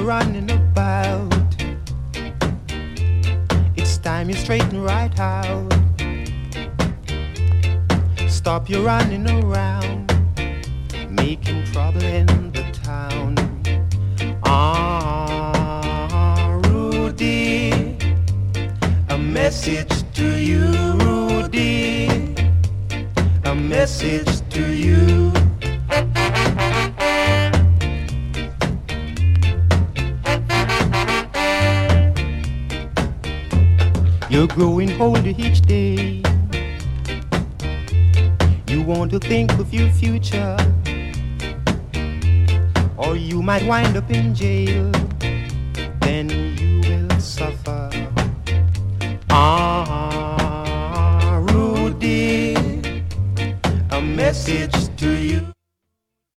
running about. It's time you straighten right out. Stop your running around, making trouble in the town. Rudy, a message to you, Rudy, a message to you. You're growing older each day. You want to think of your future, or you might wind up in jail. Then you will suffer. Rudy, a message to you.